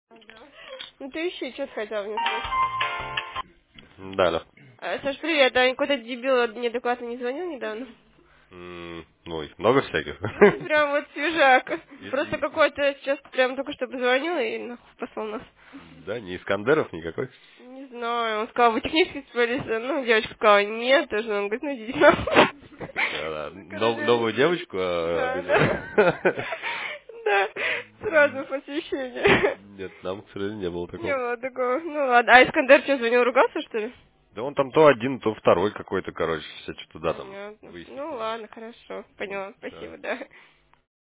Ну ты ищи, что ты хотел мне сказать? Да, да. Саш, привет, а какой-то дебил неадекватно не звонил недавно? Ну, их много всяких. Ну, прям вот свежак. Просто И- какой-то сейчас прям только что позвонил и нахуй послал нас. Да, не Искандеров никакой. Не знаю, он сказал, вы технический специалист? Ну, девочка сказала, нет, тоже. Он говорит, ну идите нахуй. Да, да. Ну, короче, Новую девочку да, видел. да. Да, сразу посвящение. Нет, нам, к сожалению, не было Не такого. было такого. Ну ладно. А Искандер что, звонил, ругался, что ли? Да он там то один, то второй какой-то, короче, все что-то да там Понятно. выяснить Ну не может. ладно, хорошо. Поняла, Все. спасибо, да.